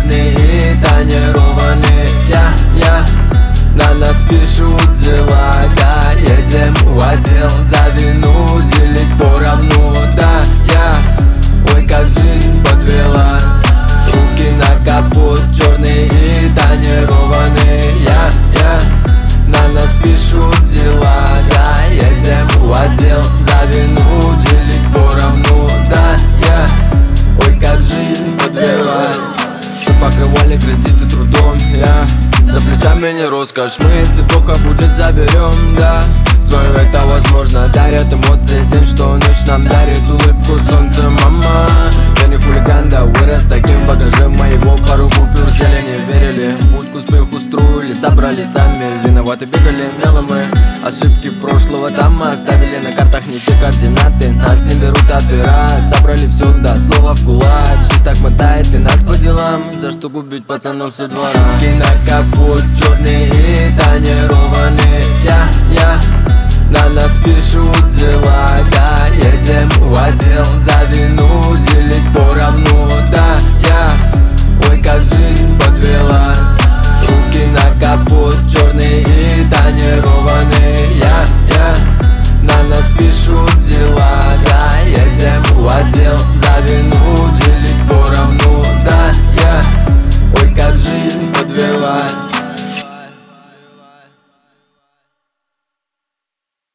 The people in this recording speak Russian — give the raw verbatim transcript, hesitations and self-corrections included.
черный и тонированный. Я, я, на нас пишут дела, да, едем в отдел за вину, делить поровну, да, я. Ой, как жизнь подвела, руки на капот, черный и тонированный. Я, я, на нас пишут дела, да, едем в отдел за вину, делить поровну, да, я. Ой, как жизнь подвела, что покрывали кредиты трудом, я. За плечами не роскошь, мы если плохо будет заберем, да. Свою это возможно дарят эмоции, день, что ночь нам дарит улыбку солнце, мама. Я не хулиган, да вырос таким багажем моего, пару купюр зелени верили, путь к успеху строили, собрали сами, виноваты бегали мелом мы. Ошибки прошлого там мы оставили, на картах не те координаты, нас не берут от пера, собрали все до слова в кулак. Жизнь так мотает и нас по делам, за что губить пацанов со двора. И на капот черный и тонированный. Я, я, на нас пишут дела, да, едем в отдел за вину, делить поровну, да, я. Ой, как жизнь подвела, руки на капот, черный и тонированный. Я, я, на нас пишут дела, да, едем в отдел